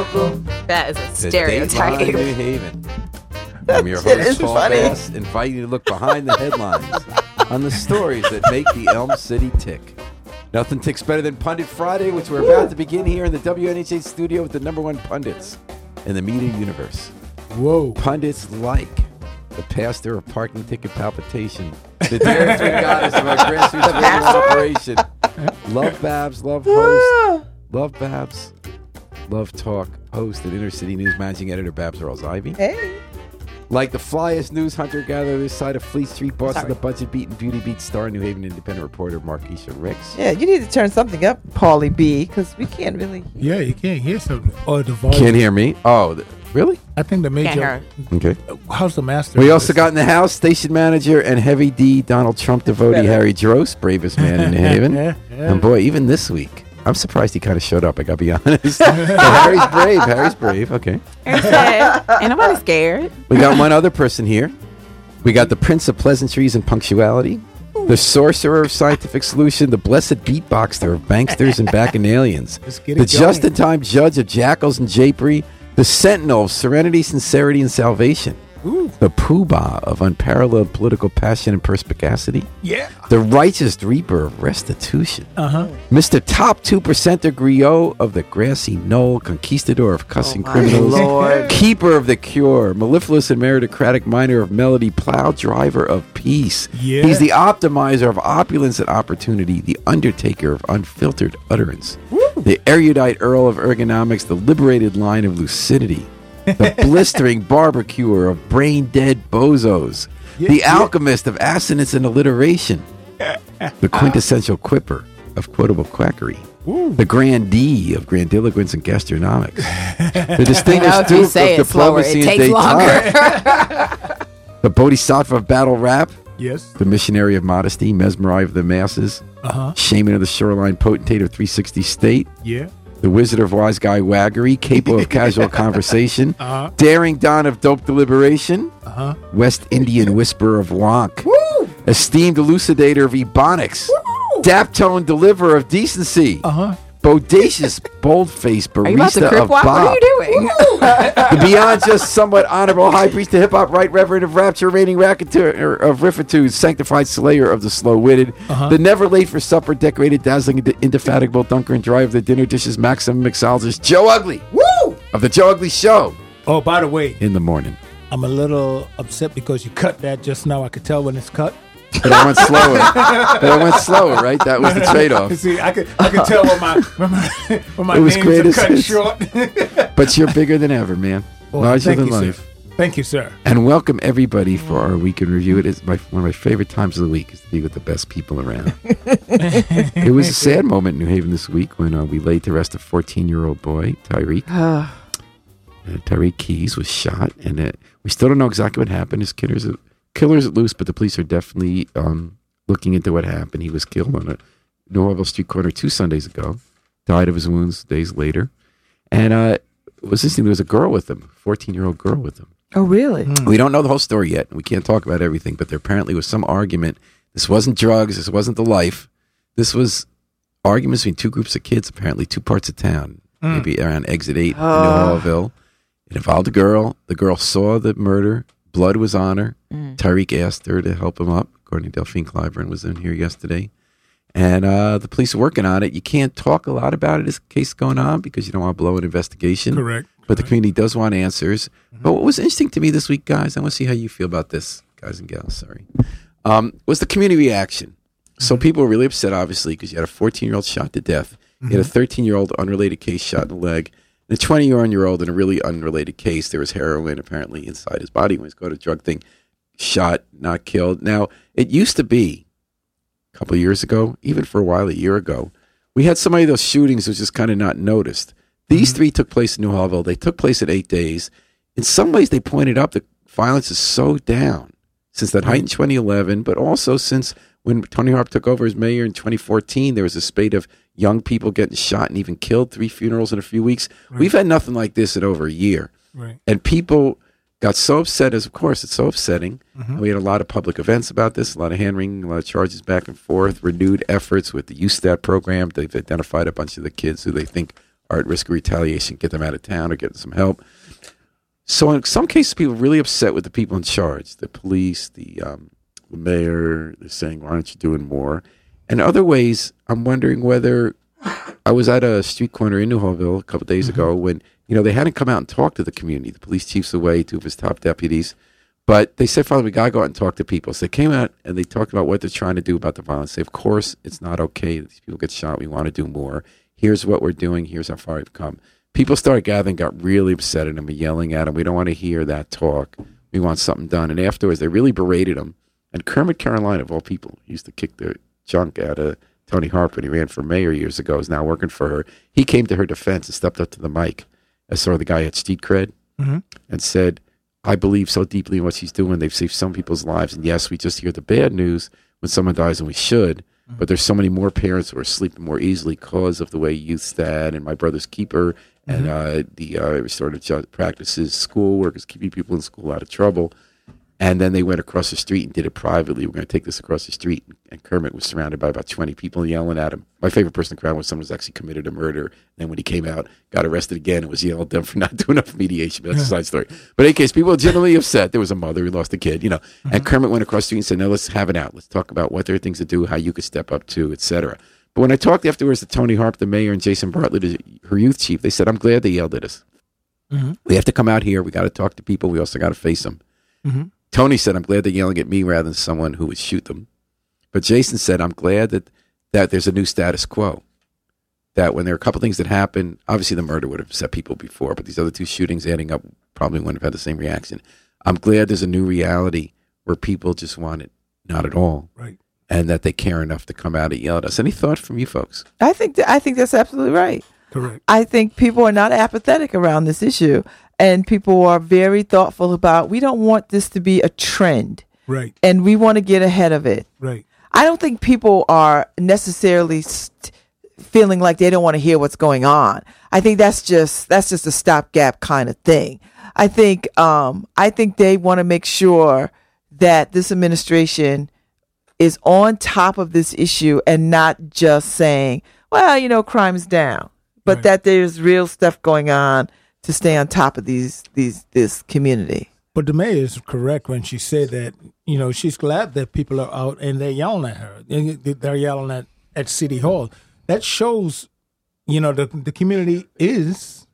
local. That is a to stereotype. Dateline New Haven. I'm your host, Paul funny. Bass, inviting you to look behind the headlines on the stories that make the Elm City tick. Nothing ticks better than Pundit Friday, which we're about to begin here in the WNHA studio with the number one pundits in the media universe. Whoa. Pundits like the pastor of parking ticket palpitation, the daring goddess of our grassroots radio operation. Love Babs, love host, love Babs, love talk host and Inner City News managing editor Babs Earls-Ivy. Hey. Like the flyest news hunter gatherer this side of Fleet Street, boss of the budget beat and beauty beat star, New Haven independent reporter Markeisha Ricks. Yeah, you need to turn something up, Paulie B, because we can't really. Yeah, you can't hear something. Or the volume. Can't hear me? Oh, really? I think the major. Can't Okay. How's the master? We also got in the house station manager and heavy D Donald Trump devotee Harry Drost, bravest man in New Haven. And boy, even this week, I'm surprised he kind of showed up, I gotta be honest. Harry's brave. Harry's brave. Okay. Aaron said, ain't nobody scared. We got one other person here. We got the Prince of Pleasantries and Punctuality, the Sorcerer of Scientific Solution, the Blessed Beatboxer of Banksters and Bacchanalians, Let's get it the going. just-in-time Judge of Jackals and Japery, the Sentinel of Serenity, Sincerity, and Salvation, the Poobah of unparalleled political passion and perspicacity, Yeah. the Righteous Reaper of Restitution, Uh-huh. Mr. Top 2%er Griot of the Grassy Knoll, Conquistador of Cussing Criminals, Lord. Keeper of the Cure, Mellifluous and Meritocratic Miner of Melody, Plow Driver of Peace. Yeah. He's the Optimizer of Opulence and Opportunity, the Undertaker of Unfiltered Utterance, the Erudite Earl of Ergonomics, the Liberated Line of Lucidity, the Blistering Barbecuer of Brain-Dead Bozos, the Alchemist of Assonance and Alliteration, the Quintessential Quipper of Quotable Quackery, the Grandee of Grandiloquence and Gastronomics, the Distinguished you Duke say of it slower, Diplomacy it and takes Détente, the Bodhisattva of Battle Rap, Yes. the Missionary of Modesty, Mesmerize of the Masses, Uh-huh. Shaman of the Shoreline, Potentate of 360 State, Yeah. the Wizard of Wise Guy Waggery, Capo of Casual Conversation, Uh-huh. Daring Don of Dope Deliberation, Uh-huh. West Indian Whisperer of Wonk, Esteemed Elucidator of Ebonics, Daptone Deliverer of Decency, Uh-huh. Bodacious Boldface Are you about to Barista crip of walk? What Bob, are you doing? the Beyond Just Somewhat Honorable High Priest of Hip Hop, Right Reverend of Rapture, Reigning Racketeer of Riffitude, Sanctified Slayer of the Slow-Witted, the Never Late for Supper, Decorated, Dazzling, Indefatigable Dunker and Dry of the Dinner Dishes, Maximum Mixologist, Joe Ugly of the Joe Ugly Show Oh, by the way, in the morning. I'm a little upset because you cut that just now. I could tell when it's cut. But I went slower. Right? That was the trade-off. See, I could tell when my It was names great are as cut hits. short. But you're bigger than ever, man. Well, Larger thank than you, life. sir. Thank you, sir. And welcome everybody for our weekend review. It is one of my favorite times of the week is to be with the best people around. It was a sad moment in New Haven this week when we laid to rest a 14-year-old boy, Tyreek. Tyreek Keys was shot, and we still don't know exactly what happened. His killer's loose, but the police are definitely looking into what happened. He was killed on a Norwell Street corner 2 Sundays ago. Died of his wounds days later. And it was interesting. There was a girl with him, 14-year-old girl with him. Oh, really? We don't know the whole story yet. We can't talk about everything, but there apparently was some argument. This wasn't drugs. This wasn't the life. This was arguments between two groups of kids, apparently 2 parts of town, maybe around Exit 8 in New Hallville. It involved a girl. The girl saw the murder. Blood was on her. Tyreek asked her to help him up. According to Delphine Clyburn was in here yesterday. And the police are working on it. You can't talk a lot about it as the case is going on because you don't want to blow an investigation. Correct. But the community does want answers. But what was interesting to me this week, guys, I want to see how you feel about this, guys and gals, sorry, was the community reaction. So people were really upset, obviously, because you had a 14-year-old shot to death. You had a 13-year-old unrelated case shot in the leg. And a 20-year-old in a really unrelated case, there was heroin apparently inside his body when he was going to drug thing, shot, not killed. Now, it used to be a couple of years ago, even for a while, a year ago, we had so many of those shootings that was just kind of not noticed. These 3 took place in New Hallville. They took place in 8 days. In some ways, they pointed up that violence is so down since that height in 2011, but also since when Tony Harp took over as mayor in 2014, there was a spate of young people getting shot and even killed, 3 funerals in a few weeks. Right. We've had nothing like this in over a year. Right. And people got so upset, as of course, it's so upsetting. We had a lot of public events about this, a lot of hand-wringing, a lot of charges back and forth, renewed efforts with the USTAT program. They've identified a bunch of the kids who they think are at risk of retaliation, get them out of town or get them some help. So in some cases, people are really upset with the people in charge, the police, the mayor. They're saying, why aren't you doing more? And other ways, I'm wondering whether I was at a street corner in New Hallville a couple of days ago when, they hadn't come out and talked to the community. The police chief's away, 2 of his top deputies. But they said, Father, we got to go out and talk to people. So they came out and they talked about what they're trying to do about the violence. They say, of course, it's not okay that these people get shot. We want to do more. Here's what we're doing. Here's how far we've come. People started gathering, got really upset at him and yelling at him. We don't want to hear that talk. We want something done. And afterwards, they really berated him. And Kermit Carolina, of all people, used to kick the junk out of Toni Harper when he ran for mayor years ago, is now working for her. He came to her defense and stepped up to the mic as sort of the guy at street cred and said, I believe so deeply in what she's doing. They've saved some people's lives. And yes, we just hear the bad news when someone dies, and we should. But there's so many more parents who are sleeping more easily because of the way Youth Stat and My Brother's Keeper and the restorative practices, school work is keeping people in school out of trouble. And then they went across the street and did it privately. We're going to take this across the street. And Kermit was surrounded by about 20 people yelling at him. My favorite person in the crowd was someone who's actually committed a murder. And then when he came out, got arrested again and was yelling at them for not doing enough mediation. But that's a side story. But in any case, people were generally upset. There was a mother who lost a kid, And Kermit went across the street and said, no, let's have it out. Let's talk about what there are things to do, how you could step up to, et cetera. But when I talked afterwards to Toni Harp, the mayor, and Jason Bartlett, her youth chief, they said, I'm glad they yelled at us. We have to come out here. We got to talk to people. We also got to face them. Tony said, I'm glad they're yelling at me rather than someone who would shoot them. But Jason said, I'm glad that there's a new status quo. That when there are a couple things that happen, obviously the murder would have upset people before, but these other 2 shootings adding up probably wouldn't have had the same reaction. I'm glad there's a new reality where people just want it not at all. Right. And that they care enough to come out and yell at us. Any thought from you folks? I think that's absolutely right. Correct. I think people are not apathetic around this issue, and people are very thoughtful about, we don't want this to be a trend. Right. And we want to get ahead of it. Right. I don't think people are necessarily feeling like they don't want to hear what's going on. I think that's just a stopgap kind of thing. I think they want to make sure that this administration is on top of this issue and not just saying, well, crime is down, but that there's real stuff going on to stay on top of this community. But the mayor is correct when she said that, she's glad that people are out and they're yelling at her. They're yelling at City Hall. That shows, the community is,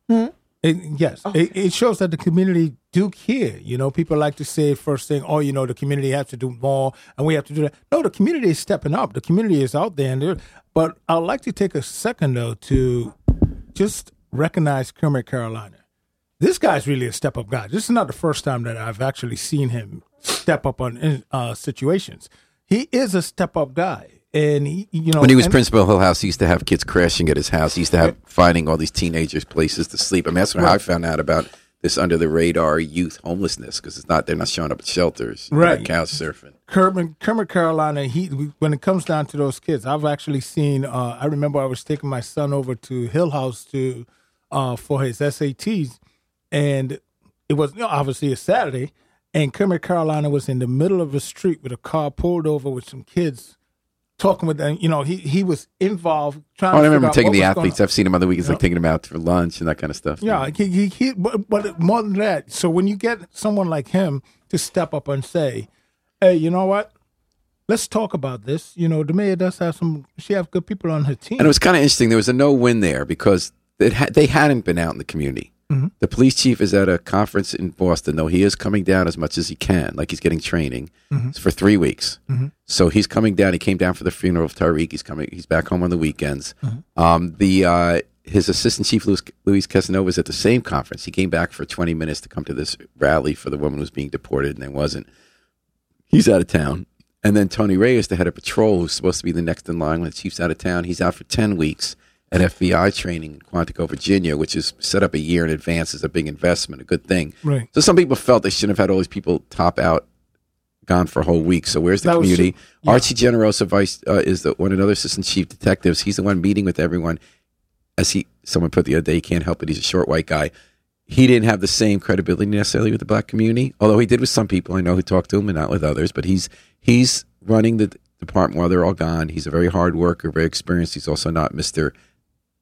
it shows that the community do care. People like to say first thing, the community has to do more and we have to do that. No, the community is stepping up. The community is out there. But I'd like to take a second, though, to just recognize Kermit Carolina. This guy's really a step-up guy. This is not the first time that I've actually seen him step up on situations. He is a step-up guy. And, when he was principal of Hill House, he used to have kids crashing at his house. He used to have finding all these teenagers places to sleep. I mean, that's how I found out about this under-the-radar youth homelessness, because they're not showing up at shelters. Right. Couch surfing. Kermit Carolina, when it comes down to those kids, I've actually seen, I remember I was taking my son over to Hill House for his SATs, and it was obviously a Saturday, and Kermit Carolina was in the middle of the street with a car pulled over with some kids talking with them. He was involved trying to I remember taking the athletes. I've seen him on the weekends, like taking them out for lunch and that kind of stuff. Yeah, but more than that, so when you get someone like him to step up and say, hey, you know what? Let's talk about this. The mayor does have she has good people on her team. And it was kind of interesting. There was a no-win there because they hadn't been out in the community. The police chief is at a conference in Boston, though he is coming down as much as he can, like he's getting training. It's for 3 weeks. So he's coming down. He came down for the funeral of Tariq. He's back home on the weekends. His assistant chief, Luis Casanova, was at the same conference. He came back for 20 minutes to come to this rally for the woman who was being deported, and then wasn't. He's out of town. And then Tony Reyes, the head of patrol, who's supposed to be the next in line when the chief's out of town, he's out for 10 weeks at FBI training in Quantico, Virginia, which is set up a year in advance as a big investment, a good thing. Right. So some people felt they shouldn't have had all these people top out, gone for a whole week. So where's the community? Archie Generosa is one of the other assistant chief detectives. He's the one meeting with everyone. Someone put the other day, he can't help it, he's a short white guy. He didn't have the same credibility necessarily with the black community, although he did with some people I know who talked to him and not with others. But he's running the department while they're all gone. He's a very hard worker, very experienced. He's also not Mr.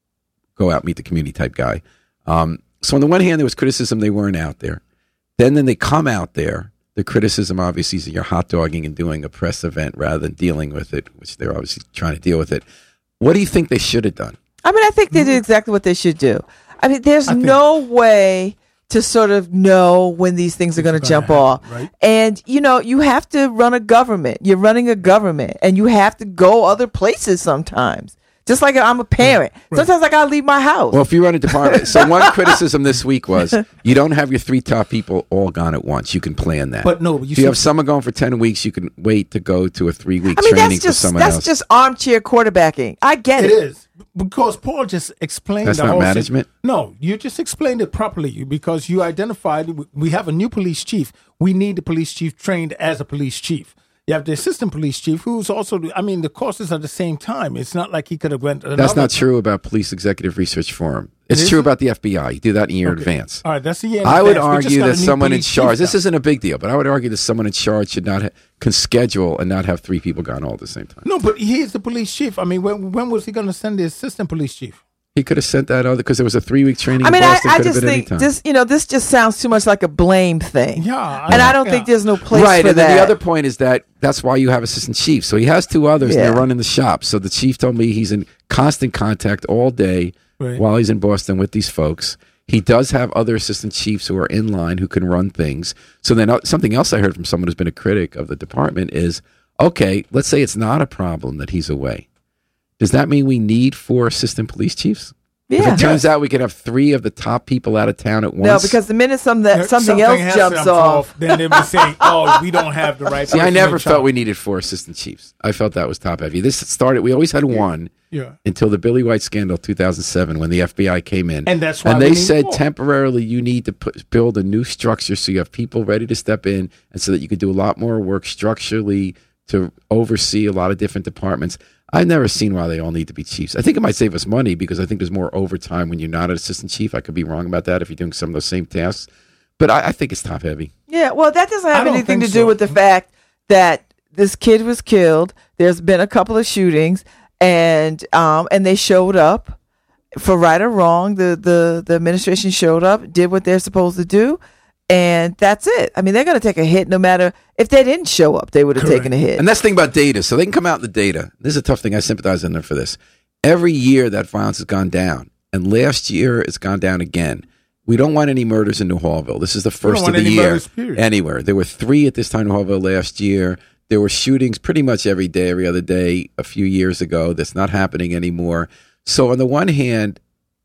go out, meet the community type guy. So on the one hand, there was criticism they weren't out there. Then they come out there. The criticism, obviously, is that you're hot dogging and doing a press event rather than dealing with it, which they're obviously trying to deal with it. What do you think they should have done? I mean, I think they did exactly what they should do. I mean, there's no way to sort of know when these things are going to jump off. Right? And, you have to run a government. You're running a government, and you have to go other places sometimes. Just like I'm a parent. Right. Sometimes I got to leave my house. Well, if you run a department, so one criticism this week was you don't have your 3 top people all gone at once. You can plan that. But no, if you have someone going for 10 weeks, you can wait to go to a 3-week I mean, training for someone else. that's just armchair quarterbacking. I get it. It is. Because Paul just explained That's the not whole management? No, you just explained it properly because you identified we have a new police chief. We need the police chief trained as a police chief. You have the assistant police chief, who's also, the courses are the same time. It's not like he could have went. That's not true about Police Executive Research Forum. It's true about the FBI. You do that in a year in advance. All right, that's a year in I would advance. argue that someone in charge, this is isn't a big deal, but I would argue that someone in charge should not can schedule and not have 3 people gone all at the same time. No, but he is the police chief. I mean, when was he going to send the assistant police chief? He could have sent that other because there was a 3-week training. I mean, in Boston. I Could have just been think anytime. this just sounds too much like a blame thing. Yeah. And I don't think there's no place right, for and that. then the other point is that's why you have assistant chiefs. So he has 2 others, and Yeah. they're running the shop. So the chief told me he's in constant contact all day while he's in Boston with these folks. He does have other assistant chiefs who are in line who can run things. So then something else I heard from someone who's been a critic of the department is, okay, let's say it's not a problem that he's away. Does that mean we need 4 assistant police chiefs? Yeah. If it turns out we could have 3 of the top people out of town at once. No, because the minute something else jumps off, then they'll be saying, "Oh, we don't have the right." See, I person never in felt charge. we needed 4 assistant chiefs. I felt that was top heavy. This started, we always had 1 until the Billy White scandal 2007 when the FBI came in. And that's why they we need said 4. temporarily you need to build a new structure so you have people ready to step in and so that you could do a lot more work structurally to oversee a lot of different departments. I've never seen why they all need to be chiefs. I think it might save us money because I think there's more overtime when you're not an assistant chief. I could be wrong about that if you're doing some of those same tasks. But I think it's top heavy. Yeah, well, that doesn't have I don't anything to think do so. with the fact that this kid was killed. There's been a couple of shootings, and they showed up for right or wrong. The administration showed up, did what they're supposed to do, and that's it. I mean, they're going to take a hit no matter if they didn't show up. They would have taken a hit. And that's the thing about data. So they can come out in the data. This is a tough thing. I sympathize with them for this. Every year that violence has gone down, and last year it's gone down again. We don't want any murders in New Hallville. This is the first of the year murders, period. anywhere. There were 3 at this time in New Hallville last year. There were shootings pretty much every day, every other day a few years ago. That's not happening anymore. So on the one hand,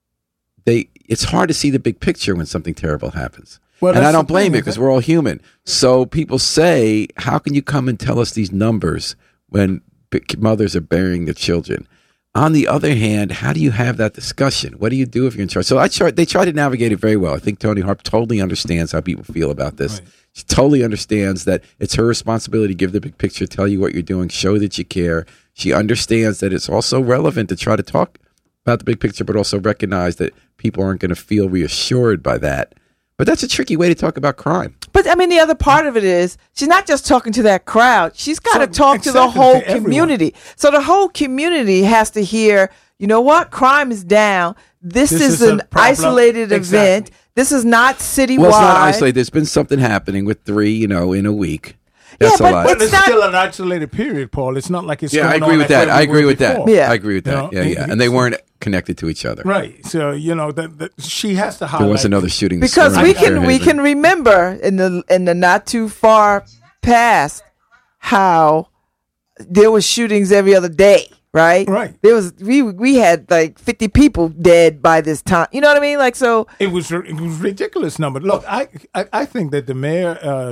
it's hard to see the big picture when something terrible happens. Well, and I that's don't the blame thing, you because we're all human. So people say, how can you come and tell us these numbers when mothers are burying their children? On the other hand, how do you have that discussion? What do you do if you're in charge? So they try to navigate it very well. I think Toni Harp totally understands how people feel about this. Right. She totally understands that it's her responsibility to give the big picture, tell you what you're doing, show that you care. She understands that it's also relevant to try to talk about the big picture, but also recognize that people aren't going to feel reassured by that. But that's a tricky way to talk about crime. But I mean, the other part of it is she's not just talking to that crowd. She's got to talk to the exactly, whole to everyone. community. So the whole community has to hear, you know what? Crime is down. This is a an problem. isolated event. Exactly. This is not citywide. Well, it's not isolated. There's been something happening with 3, in a week. That's Yeah, a lot. but But it's not- still an isolated period, Paul. It's not like it's Yeah, I going agree on with like that. I agree everywhere with that. before. Yeah. I agree with that. You know, Yeah. And they weren't connected to each other. Right. So, that she has to highlight. There was another shooting this because summer we in can Fairhaven. remember in the not too far past how there was shootings every other day, right? Right. There was we had like 50 people dead by this time. You know what I mean? Like so. It was ridiculous number. Look, I think that the mayor,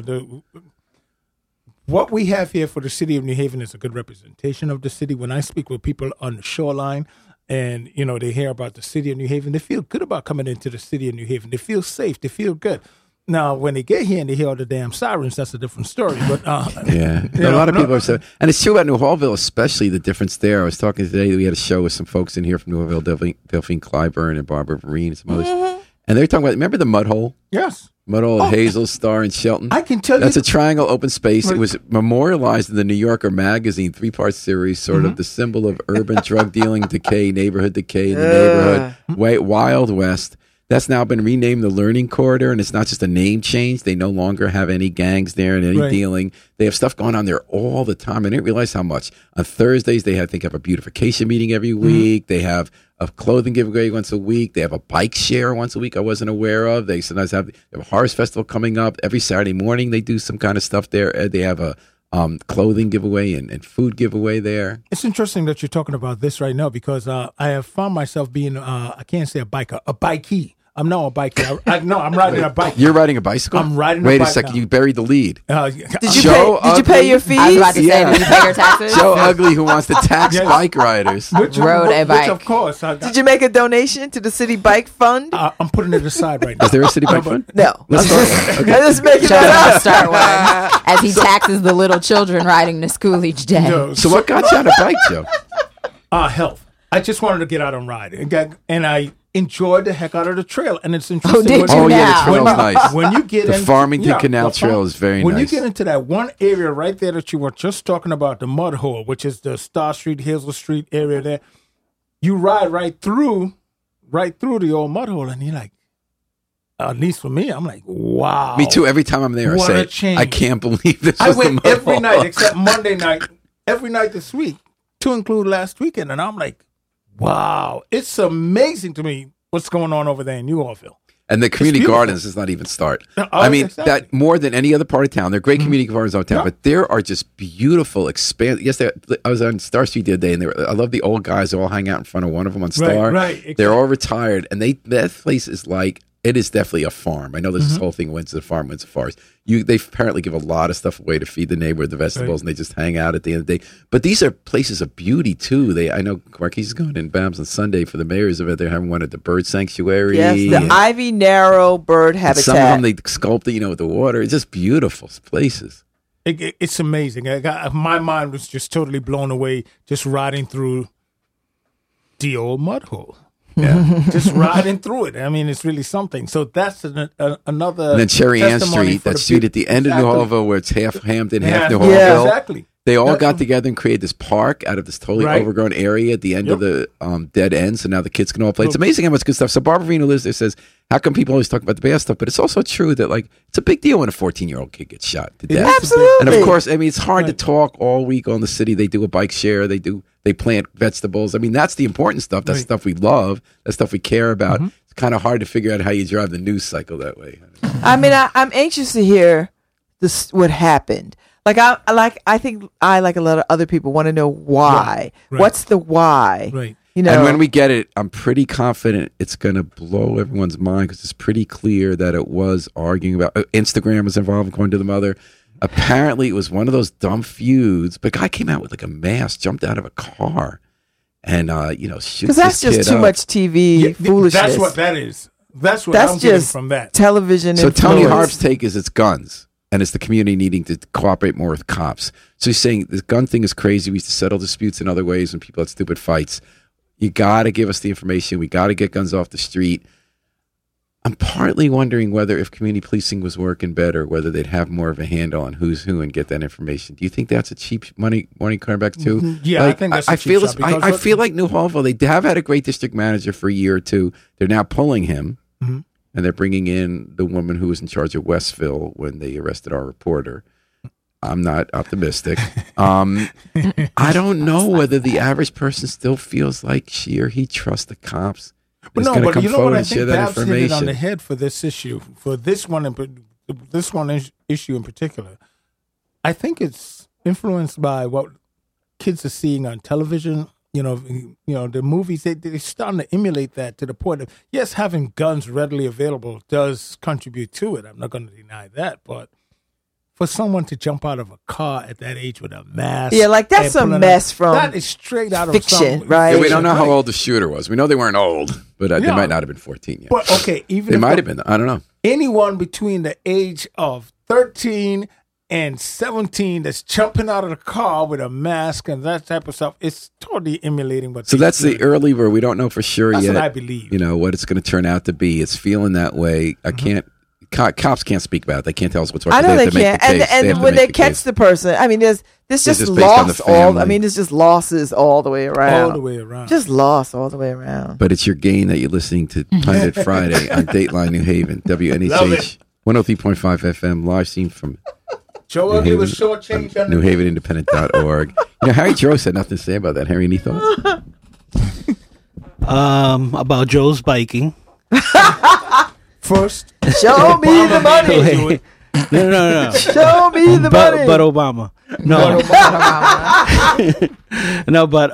what we have here for the city of New Haven is a good representation of the city. When I speak with people on the shoreline and, they hear about the city of New Haven, they feel good about coming into the city of New Haven. They feel safe. They feel good. Now, when they get here and they hear all the damn sirens, that's a different story. But Yeah. A lot of people are saying, and it's true about New Hallville, especially the difference there. I was talking today, we had a show with some folks in here from New Hallville, Delphine Clyburn and Barbara Vereen and some others. And they were talking about, remember the mud hole? yes. Mud Hole at Hazel Star in Shelton. I can tell That's you. a triangle open space. It was memorialized in the New Yorker magazine 3-part series, sort of the symbol of urban drug dealing decay, neighborhood decay in the neighborhood, Wild West. That's now been renamed the Learning Corridor, and it's not just a name change. They no longer have any gangs there and any dealing. They have stuff going on there all the time. I didn't realize how much. On Thursdays, they have a beautification meeting every week. They have a clothing giveaway once a week. They have a bike share once a week I wasn't aware of. They sometimes have a harvest festival coming up. Every Saturday morning, they do some kind of stuff there. They have a clothing giveaway and food giveaway there. It's interesting that you're talking about this right now because I have found myself being, I can't say a biker, a bikey. I'm not a biker. I'm riding a bike. You're riding a bicycle? I'm riding a bike. Wait a second. Now. You buried the lead. Did you pay your fees? I was about to say, did you pay your taxes? Joe Ugly, who wants to tax bike riders. Rode a bike. Which of course. Did you make a donation to the City Bike Fund? I'm putting it aside right now. Is there a city bike fund? No. Let's start one. Okay. I'm just making Joe that will up. start one as he taxes the little children riding to school each day. No, So what got you on a bike, Joe? health. I just wanted to get out and ride. And I enjoyed the heck out of the trail. And it's interesting. did you Oh, yeah, now? the trail's nice. When you get The in, Farmington Canal Trail is very when nice. you get into that one area right there that you were just talking about, the Mud Hole, which is the Star Street, Hazel Street area there, you ride right through the old Mud Hole, and you're like, at least for me, I'm like, wow. Me too. Every time I'm there, What a I say, change. I can't believe this I was the went Mud every Hole. night except Monday night, every night this week, to include last weekend, and I'm like, wow, it's amazing to me what's going on over there in New Orville. And the community beautiful. gardens does not even start. Oh, I mean, exactly. that more than any other part of town. They're great community gardens out of town, Yeah. but there are just beautiful, Yes, I was on Star Street the other day, and I love the old guys who all hang out in front of one of them on Star. right, exactly. They're all retired, and that place is like, it is definitely a farm. I know there's this whole thing, Windsor Farm, Windsor Forest. They apparently give a lot of stuff away to feed the neighborhood, the vegetables, and they just hang out at the end of the day. But these are places of beauty, too. I know Marquis is going in Babs on Sunday for the mayor's event. They're having one at the bird sanctuary. Yes, the and- Ivy Narrow Bird and Habitat. some of them they sculpted, with the water. It's just beautiful places. It's amazing. My mind was just totally blown away just riding through the old Mud Hole. Yeah. Just riding through it. I mean, it's really something. So that's another. And then Cherry Ann testimony Street, for that the street at the end of New Exactly. Hallville, where it's half Hampton, half Yeah, New Yeah. Hallville. exactly. They all That's- got together and created this park out of this totally Right. overgrown area at the end of Yep. the dead end. So now the kids can all play. It's amazing how much good stuff. So Barbara Vino lives there, says, how come people always talk about the bad stuff? But it's also true that it's a big deal when a 14-year-old kid gets shot to death. is. Absolutely. And of course, I mean, it's hard to talk all week on the city. They do a bike share. They plant vegetables. I mean, that's the important stuff. That's Right. stuff we love. That's stuff we care about. It's kind of hard to figure out how you drive the news cycle that way. I mean, I'm anxious to hear what happened. I think I, like a lot of other people, want to know why. Right. What's the why? Right. And when we get it, I'm pretty confident it's going to blow everyone's mind because it's pretty clear that it was arguing about Instagram was involved, according to the mother. Apparently, it was one of those dumb feuds. But a guy came out with a mask, jumped out of a car, and shoots because that's this just kid too up. much TV foolishness. That's what that is. That's what That's I'm getting just from that. television. So Tony influence. Harp's take is it's guns, and it's the community needing to cooperate more with cops. So he's saying the gun thing is crazy. We used to settle disputes in other ways when people had stupid fights. You got to give us the information. We got to get guns off the street. I'm partly wondering whether if community policing was working better, whether they'd have more of a handle on who's who and get that information. Do you think that's a cheap money comeback too? Yeah, I think that's a I cheap feel shot it's- because I what- feel like New Hallville, they have had a great district manager for a year or two. They're now pulling him, and they're bringing in the woman who was in charge of Westville when they arrested our reporter. I'm not optimistic. I don't know whether the average person still feels like she or he trusts the cops. Is going to come you know forward what? I and share think that Babs hit it on information. the head for this issue, for this one, issue in particular. I think it's influenced by what kids are seeing on television. The movies, they're starting to emulate that to the point of, yes, having guns readily available does contribute to it. I'm not going to deny that, but for someone to jump out of a car at that age with a mask, Yeah, that's and a pulling mess out- from that is straight out fiction, of right? Yeah, we don't know how Right. old the shooter was. We know they weren't old, but they Yeah. might not have been 14 yet. But okay, even They if might the- have been. I don't know. anyone between the age of 13 and 17 that's jumping out of the car with a mask and that type of stuff, it's totally emulating what. So they that's the do. early where we don't know for sure That's yet. what I believe. What it's going to turn out to be. It's feeling that way. I can't Cops can't speak about it. They can't tell us what's right. I know they have to make can't. the case. And have to when make they the catch case. the person, I mean, there's just just based on the loss all. I family. mean, it's just losses all the way around. All the way around. Just loss all the way around. But it's your gain that you're listening to Pundit Friday on Dateline New Haven, Love WNHH it. 103.5 FM, live stream from Joel, he was shortchanged on NewHavenIndependent.org. Harry Joe had nothing to say about that. Harry, any thoughts? About Joe's biking. first. Show me the money. No. Show me the money. But Obama. No. No, but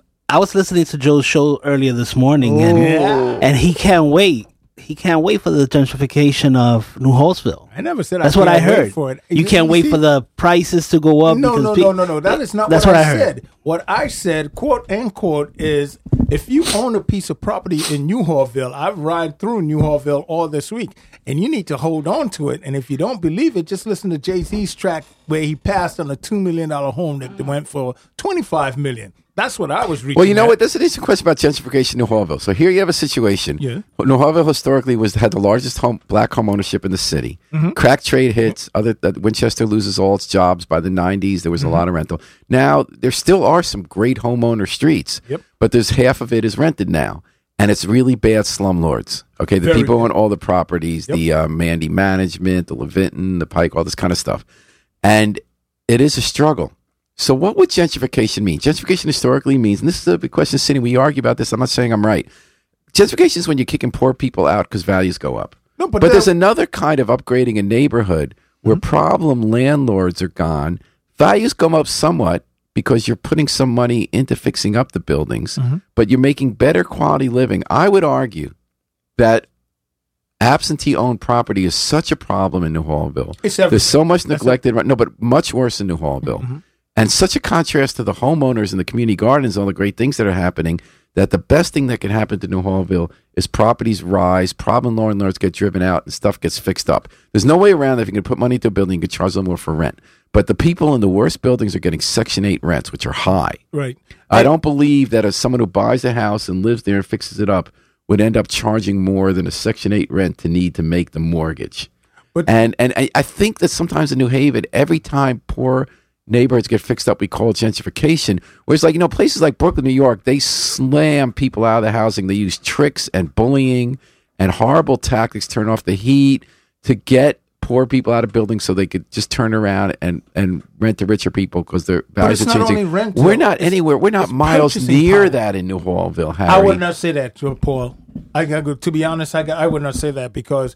I was listening to Joe's show earlier this morning, and he can't wait. He can't wait for the gentrification of New Hallsville. I never said That's I what I can't wait heard. for it. You can't wait for the prices to go up. No. That is not That's what what I I heard. said. What I said, quote unquote, is if you own a piece of property in New Hallville, I've ride through New Hallville all this week, and you need to hold on to it. And if you don't believe it, just listen to Jay-Z's track where he passed on a $2 million home that went for $25 million. That's what I was reading. Well, you know what? There's an interesting question about gentrification in New Hallville. So here you have a situation. Yeah. New Hallville historically had the largest black home ownership in the city. Mm-hmm. Crack trade hits. Winchester loses all its jobs by the 90s. There was a lot of rental. Now, there still are some great homeowner streets. Yep. But there's half of it is rented now. And it's really bad slumlords. Okay, the Very people bad. own all the properties, the Mandy Management, the Levinton, the Pike, all this kind of stuff. And it is a struggle. So what would gentrification mean? Gentrification historically means, and this is a big question, Cindy, we argue about this. I'm not saying I'm right. Gentrification is when you're kicking poor people out because values go up. No, but there's another kind of upgrading a neighborhood where problem landlords are gone. Values come up somewhat because you're putting some money into fixing up the buildings, but you're making better quality living. I would argue that absentee-owned property is such a problem in New Hallville. There's so much neglected. No, but much worse in New Hallville. And such a contrast to the homeowners and the community gardens, all the great things that are happening, that the best thing that can happen to New Hallville is properties rise, problem landlords get driven out, and stuff gets fixed up. There's no way around that. If you can put money into a building, you can charge them more for rent. But the people in the worst buildings are getting Section 8 rents, which are high. Right. I don't believe that as someone who buys a house and lives there and fixes it up would end up charging more than a Section 8 rent to need to make the mortgage. And I think that sometimes in New Haven, every time poor neighborhoods get fixed up, we call it gentrification. Whereas, places like Brooklyn, New York, they slam people out of the housing. They use tricks and bullying and horrible tactics, turn off the heat to get poor people out of buildings so they could just turn around and rent to richer people because their values are changing. We're not anywhere. We're not miles near that in New Hallville, Harry. I would not say that, Paul. To be honest, I would not say that because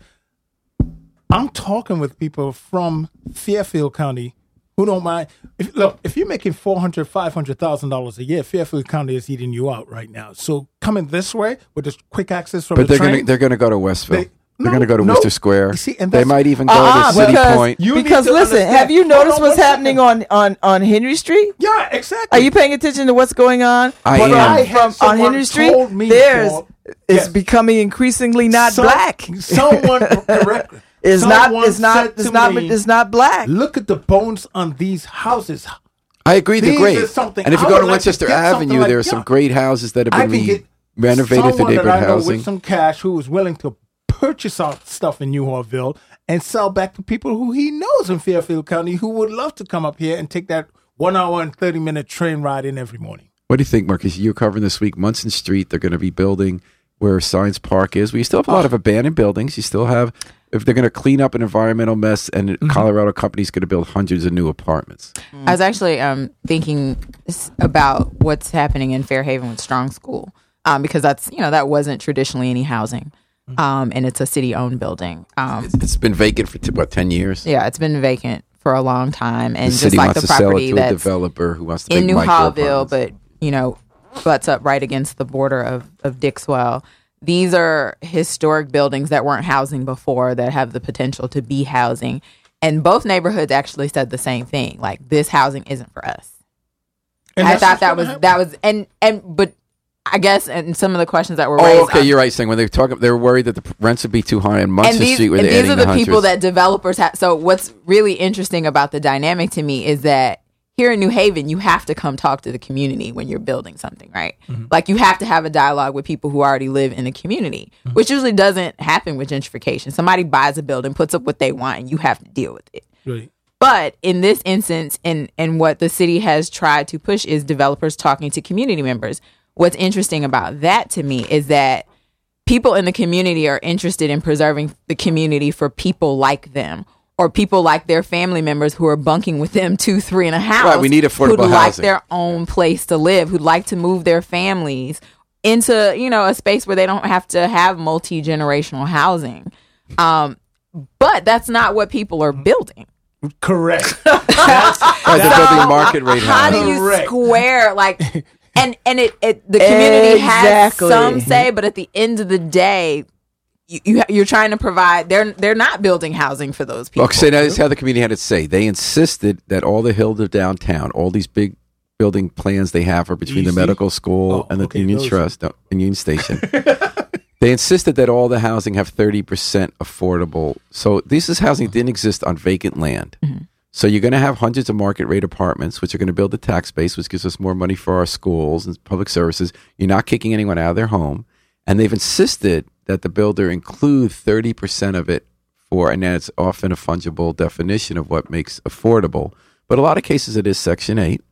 I'm talking with people from Fairfield County who don't mind. If you're making $400,000, $500,000 a year, Fairfield County is eating you out right now. So coming this way with this quick access from the train, they're going to go to Westville. They're going to go to Worcester Square. See, and they might even go to City Point. Because listen, have you noticed what's happening on Henry Street? Yeah, exactly. Are you paying attention to what's going on? I am. On Henry Street, it's becoming increasingly not black. Someone correct. It's not black. Look at the bones on these houses. I agree, they're great. And if you go to Winchester Avenue, there are some great houses that have been renovated for neighborhood housing. With some cash who is willing to purchase out stuff in New Hallville and sell back to people who he knows in Fairfield County who would love to come up here and take that 1 hour and 30-minute train ride in every morning. What do you think, Marcus? You're covering this week. Munson Street, they're going to be building where Science Park is. We still have a lot of abandoned buildings. You still have, if they're going to clean up an environmental mess, and Colorado company's going to build hundreds of new apartments. I was actually thinking about what's happening in Fairhaven with Strong School because that wasn't traditionally any housing, and it's a city-owned building. It's been vacant for 10 years. Yeah, it's been vacant for a long time, and the city just like wants the to sell it property to a that's developer who wants to in make New micro Hallville, apartments. but butts up right against the border of Dixwell. These are historic buildings that weren't housing before that have the potential to be housing. And both neighborhoods actually said the same thing. Like, this housing isn't for us. And I thought that was but I guess and some of the questions that were raised. Oh, okay, you're right. Saying when they were worried that the rents would be too high on Munson Street, where they're these are the people that developers have. So what's really interesting about the dynamic to me is that here in New Haven, you have to come talk to the community when you're building something, right? Like you have to have a dialogue with people who already live in the community, which usually doesn't happen with gentrification. Somebody buys a building, puts up what they want, and you have to deal with it. Right. But in this instance, and what the city has tried to push is developers talking to community members. What's interesting about that to me is that people in the community are interested in preserving the community for people like them, or people like their family members who are bunking with them 2-3 in a house. Right, we need affordable who'd like housing. their own place to live, who'd like to move their families into, you know, a space where they don't have to have multi-generational housing. But that's not what people are building. Correct. Right, they're building market rate How housing. do you Correct. square like and it the community has Exactly. some say, but at the end of the day, you're trying to provide. They're not building housing for those people. Okay, so that is how the community had it say. They insisted that all the hills of downtown, all these big building plans they have are between the Easy. medical school and the okay, Union those. Trust and Union Station. They insisted that all the housing have 30% affordable. So this is housing that didn't exist on vacant land. So you're going to have hundreds of market rate apartments, which are going to build the tax base, which gives us more money for our schools and public services. You're not kicking anyone out of their home. And they've insisted that the builder include 30% of it for, and that's often a fungible definition of what makes affordable. But a lot of cases it is Section 8.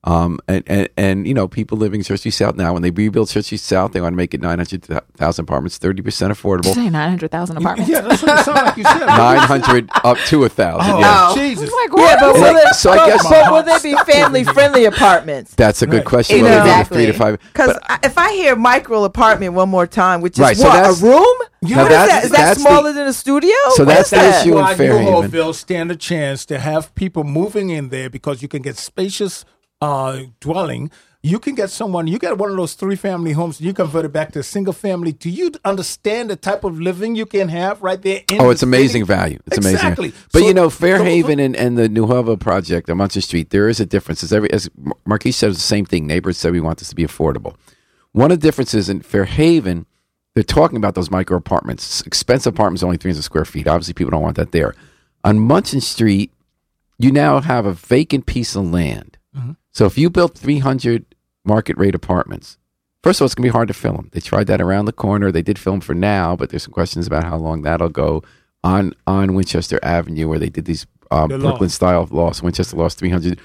And you know, people living in Church Street South now, when they rebuild Church Street South, they want to make it 900,000 apartments, 30% affordable. Say 900,000 apartments. Yeah, that's what it sounded like you said. 900 up to 1,000. Oh, Yeah. Jesus. Like, Yeah, what? but will it, So I guess- but will they be family-friendly apartments? That's a good Right. question. You Whether know. they're Exactly. 3 to 5. Because if I hear micro apartment one more time, which is Right, so what, that's- a room? Yeah, What is that's- that? Is that that's smaller than a studio? So What that's is the that? issue in why Fairhaven. Newhallville stand a chance to have people moving in there because you can get spacious dwelling. You can get someone, you get one of those 3-family homes, you convert it back to a single family. Do you understand the type of living you can have right there in Oh, the it's amazing city? value. It's Exactly. amazing. But So- you know, Fairhaven and the New Hove project on Munson Street, there is a difference. As Marquise said, it's the same thing. Neighbors said we want this to be affordable. One of the differences in Fairhaven, they're talking about those micro apartments. Expensive apartments, only 300 square feet. Obviously, people don't want that there. On Munson Street, you now have a vacant piece of land. So if you built 300 market rate apartments, first of all, it's going to be hard to fill them. They tried that around the corner. They did film for now, but there's some questions about how long that'll go on Winchester Avenue, where they did these Brooklyn style loss. Winchester lost $300,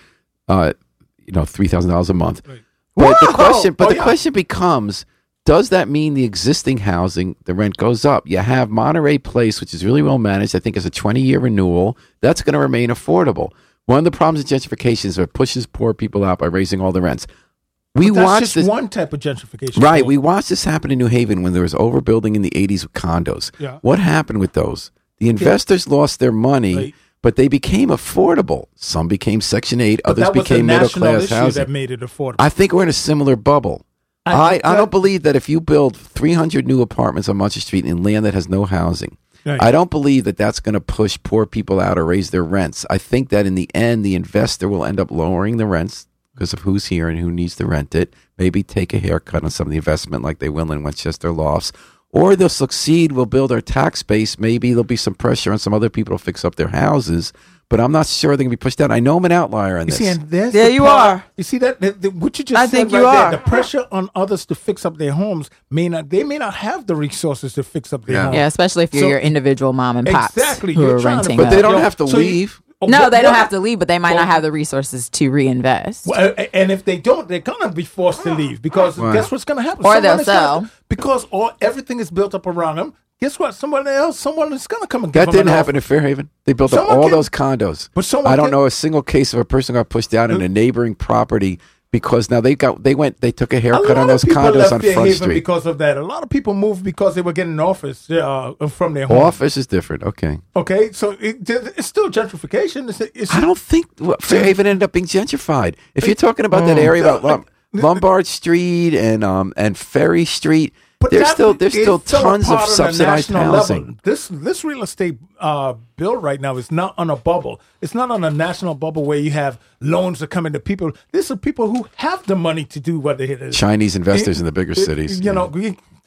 $3,000 a month. Right. But the Whoa! question becomes, does that mean the existing housing, the rent goes up? You have Monterey Place, which is really well managed. I think it's a 20-year renewal. That's going to remain affordable. One of the problems with gentrification is it pushes poor people out by raising all the rents. We That's watched just this. one type of gentrification. Right, we watched this happen in New Haven when there was overbuilding in the 80s with condos. Yeah. What happened with those? The investors lost their money, Right. but they became affordable. Some became Section 8, But others that was became the middle national class issue housing. that made it affordable. I think we're in a similar bubble. I don't believe that if you build 300 new apartments on Munson Street in land that has no housing, Right. I don't believe that that's going to push poor people out or raise their rents. I think that in the end, the investor will end up lowering the rents because of who's here and who needs to rent it. Maybe take a haircut on some of the investment like they will in Winchester Lofts. Or they'll succeed, we'll build our tax base. Maybe there'll be some pressure on some other people to fix up their houses. But I'm not sure they're going to be pushed out. I know I'm an outlier on You this. see, and there's There the you part- are. You see that what you just I said think right you there, are. the pressure on others to fix up their homes may not have the resources to fix up their Yeah. homes. Yeah, especially if you're So- your individual mom and pops Exactly. who You're are trying to renting. But they a- don't have to So you- leave. No, they don't What- have to leave, but they might not have the resources to reinvest. Well, and if they don't, they're gonna be forced to leave because Right. guess what's gonna happen? Or Someone they'll is gonna- sell. because everything is built up around them. Guess what? Someone is gonna come and give That them didn't an happen offer. in Fairhaven. They built up Someone all can- those condos. But someone I don't can- know a single case of a person got pushed out in a neighboring property because now they took a A haircut lot on those of people condos left on Fairhaven Front Street. because of that. A lot of people moved because they were getting office from their home. Office is different. Okay. Okay, so it's still gentrification. It's I don't think Fairhaven ended up being gentrified. If you're talking about that area about Lombard Street and Ferry Street, there's still tons of subsidized housing. This real estate bill right now is not on a bubble. It's not on a national bubble where you have loans that come into people. These are people who have the money to do what they do. Chinese investors in the bigger cities. You know,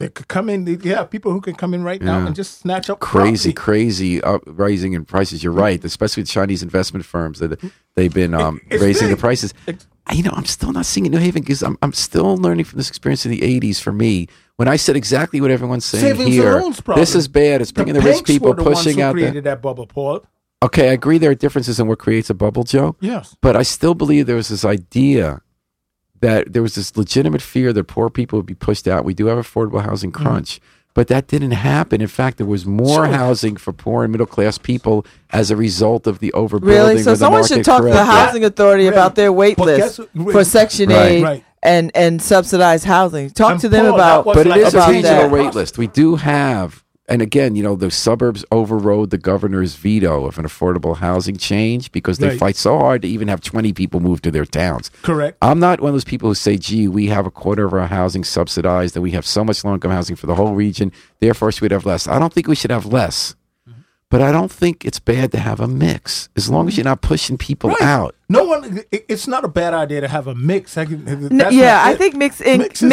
They could come in. Yeah, people who can come in right now and just snatch up crazy property. rising in prices. You're right, especially with Chinese investment firms that they've been raising the prices. I'm still not seeing it in New Haven because I'm still learning from this experience in the 80s. For me, when I said exactly what everyone's saying Savings here, and loans problem. this is bad. It's bringing the rich banks people were the ones pushing who out created that bubble, Paul. Okay, I agree there are differences in what creates a bubble, Joe. Yes. But I still believe there was this idea that there was this legitimate fear that poor people would be pushed out. We do have affordable housing crunch. But that didn't happen. In fact, there was more housing for poor and middle class people as a result of the overbuilding. Really? So someone should talk to the housing authority about their wait list for Section 8 and subsidized housing. Talk to them about. But it is a regional that. wait list. We do have. And again, the suburbs overrode the governor's veto of an affordable housing change because they fight so hard to even have 20 people move to their towns. Correct. I'm not one of those people who say, gee, we have a quarter of our housing subsidized and we have so much low-income housing for the whole region, therefore we'd have less. I don't think we should have less. But I don't think it's bad to have a mix as long as you're not pushing people out. No one. It's not a bad idea to have a mix. I think mixed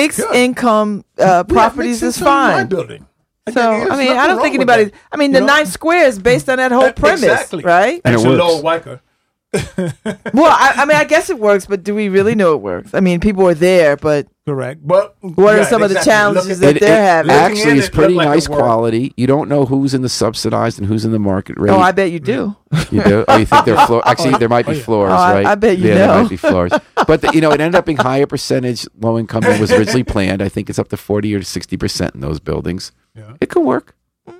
income properties is fine. Building. So, I don't think anybody. The Ninth Square is based on that whole premise, right? And it's a low Weicker. Well, I guess it works, but do we really know it works? People are there, but correct. But what are some of the challenges that they're having? Actually, it's pretty nice quality. You don't know who's in the subsidized and who's in the market rate. Oh, I bet you do. You do? Oh, you think they're floor? Actually, there might be floors, right? I bet you know. There might be floors. But it ended up being higher percentage low income than was originally planned. I think it's up to 40 or 60% in those buildings. Yeah. It could work.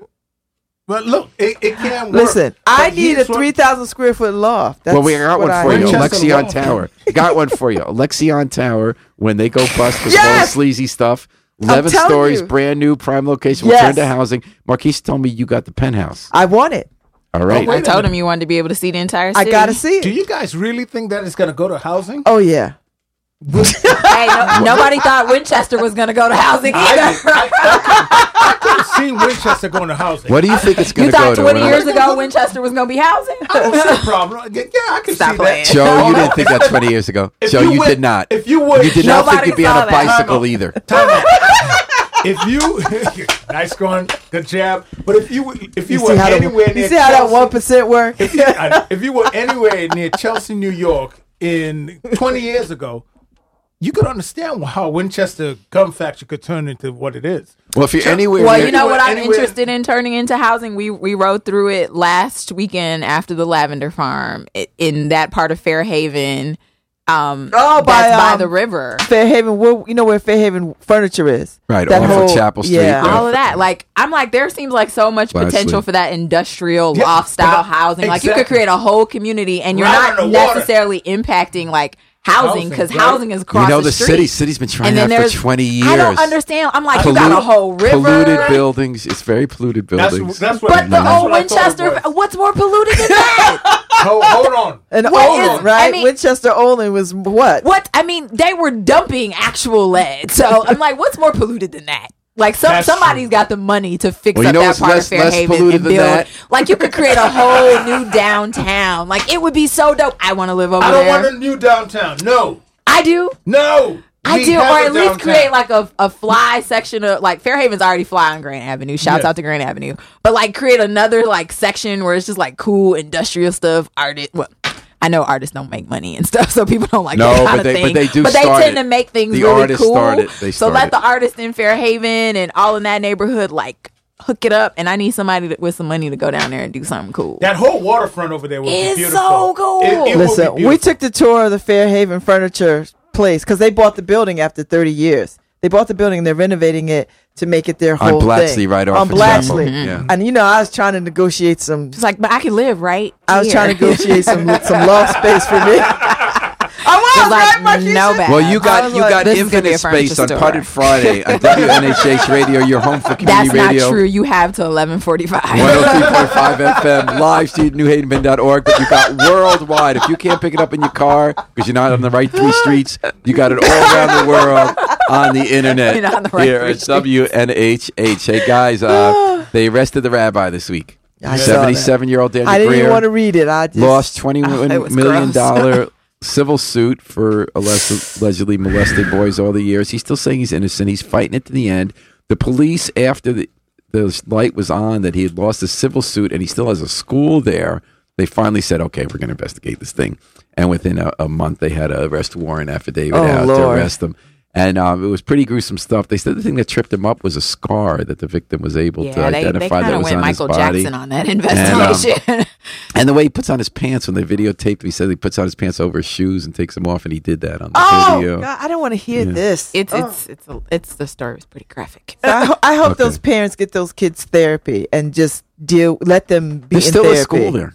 But look, it can work. Listen, I need a 3,000 square foot loft. Well, we got one for you, Alexion Tower. Got one for you, Alexion Tower. When they go bust with all the sleazy stuff, 11 stories, brand new, prime location, will turn to housing. Marquise told me you got the penthouse. I want it. All right. I told him you wanted to be able to see the entire city. I got to see it. Do you guys really think that it's going to go to housing? Oh, yeah. Hey, nobody thought Winchester was going to go to housing either. I could have seen Winchester going to housing. What do you think it's going to go to? You thought 20 years ago Winchester was going to be housing? I don't see a problem. Yeah, I can see that. Joe, you didn't think that 20 years ago. Joe, you did not. If you would, you did not think you'd be on a bicycle either. Time out. If you nice going, good jab. But if you were anywhere near, you see how that 1% work? If you were anywhere near Chelsea, New York, in 20 years ago, you could understand how Winchester Gum Factory could turn into what it is. Well, if you're anywhere, well, you know what I'm interested in turning into housing. We rode through it last weekend after the Lavender Farm in that part of Fairhaven. By the river. Fairhaven, where Fairhaven Furniture is. Right, off of Chapel Street. Yeah. All of that. There seems like so much potential for that industrial loft style housing. Exactly. Like you could create a whole community and you're not necessarily impacting housing because housing is across the street. City's been trying that for 20 years. I don't understand. I'm like, you got a whole river. Polluted buildings. It's very polluted buildings. That's but the old Winchester, what's more polluted than that? Hold on. And Olin, right? Winchester Olin was what? What? They were dumping actual lead. So I'm like, what's more polluted than that? Like somebody's got the money to fix up that part of Fairhaven and build. Like you could create a whole new downtown. Like it would be so dope. I want to live over there. I don't want a new downtown. No. I do. No. I do, or at least create like a fly section of Fairhaven's already fly on Grand Avenue. Shouts out to Grand Avenue, but create another section where it's just cool industrial stuff. I know artists don't make money and stuff, so people don't that kind of thing. But they do. But they tend to make things really cool. So let the artists in Fairhaven and all in that neighborhood hook it up. And I need somebody with some money to go down there and do something cool. That whole waterfront over there would be beautiful. It's so cool. Listen, we took the tour of the Fairhaven Furniture place because they bought the building after 30 years. They bought the building and they're renovating it to make it their whole thing. On Blatchley, right off on Blatchley. Yeah. And I was trying to negotiate some. It's but I can live right. I was trying to negotiate some loft space for me. No bad. Well, you got infinite space on Putted Friday on WNHH Radio, your home for community radio. That's not true. You have till 11:45. 103.5 FM, live street newhavenbend.org. But you got worldwide. If you can't pick it up in your car because you're not on the right 3 streets, you got it all around the world on the internet. You're not on the right here at WNHH. Hey guys, they arrested the rabbi this week. 77-year-old Daniel Greer. I didn't even want to read it. I just lost $21 million civil suit for allegedly molested boys all the years. He's still saying he's innocent. He's fighting it to the end. The police, after the light was on that he had lost his civil suit and he still has a school there, they finally said, okay, we're going to investigate this thing. And within a month, they had an arrest warrant affidavit out to arrest him. And it was pretty gruesome stuff. They said the thing that tripped him up was a scar that the victim was able to identify that was on his body. Michael Jackson on that investigation. And the way he puts on his pants when they videotaped him, he said he puts on his pants over his shoes and takes them off, and he did that on the video. God, I don't want to hear this. It's the story was pretty graphic. I hope those parents get those kids therapy and just let them be There's in still therapy. a school there.